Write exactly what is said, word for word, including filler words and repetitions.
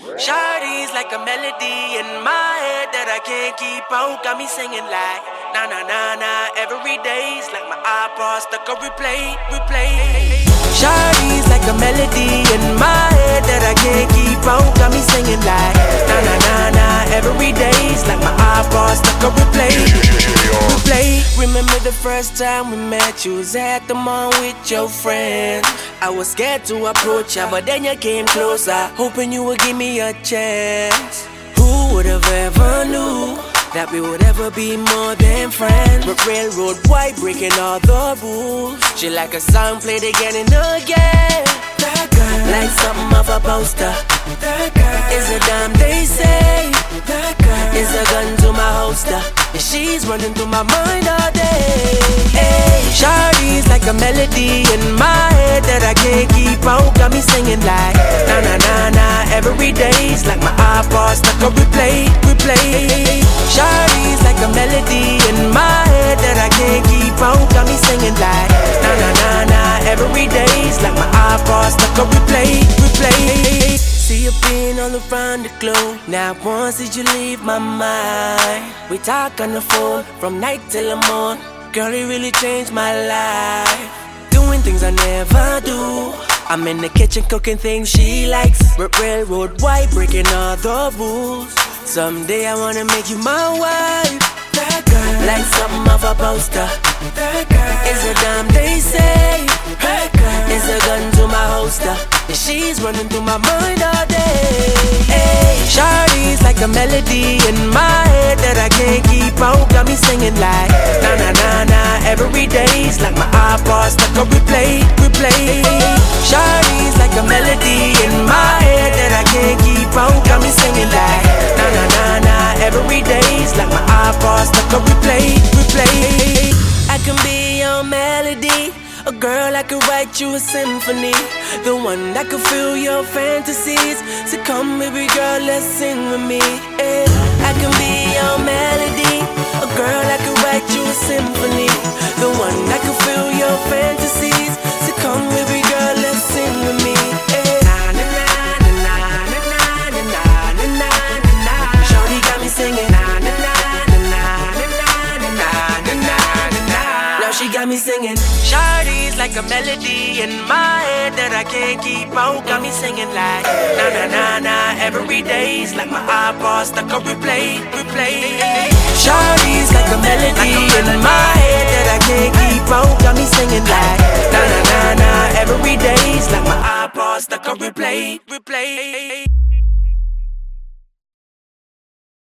Shawty's like a melody in my head that I can't keep out. Got me singing like na na na na every day's like my iPod stuck on replay, replay. Shawty's like a melody in my head that I can't keep out. Got me singing like na na na na every day's like my iPod stuck on replay, replay. Remember the first time we met? You was at the mall with your friends. I was scared to approach ya, but then you came closer, hoping you would give me a chance. Who would have ever knew that we would ever be more than friends? But railroad white breaking all the rules. She like a song played again and again. That girl, like something off a poster. That girl is a dime, they say. That girl is a gun to my holster, and she's running through my mind all day. Hey, Shawty's like a melody in my head that I can't keep out. Got me singing like na na na na every day's like my iPod stuck on replay, replay. Shawty's like a melody in my head that I can't keep out. Got me singing like na na na na every day's like my iPod stuck on replay, replay. See you being all around the globe. Now once did you leave my mind? We talk on the phone from night till the morn. Girl, it really changed my life. Doing things I never do. I'm in the kitchen cooking things she likes. Railroad white breaking all the rules. Someday I wanna make you my wife. That girl, like something off a poster. That girl is a dime, they say. That girl is a gun to my holster, and she's running through my mind all day. Hey, Shawty's like a melody in my head that I can't keep out. Got me singing like na na na na every day's like my iPod stuck on replay, replay. Shawty's like a melody in my head that I can't keep out. Got me singing like na na na na every day's like my iPod stuck on replay, replay. I can be your melody, a girl I could write you a symphony, the one that could fill your fantasies. So come baby girl, let's sing with me. Yeah. I can be your melody, a girl I could write you a symphony, the one that could fill your fantasies. So come baby girl, let's sing with me. Yeah. Na na na na na na na na na na na. Shawty got me singing na na na na na na na na na na. Now she got me singing. Shawty's like a melody in my head that I can't keep out. Got me singing like na na na na every day's like my iPod stuck on replay, replay. Shawty's like a melody in my head that I can't keep out. Got me singing like na na na na every day's like my iPod stuck on replay, replay.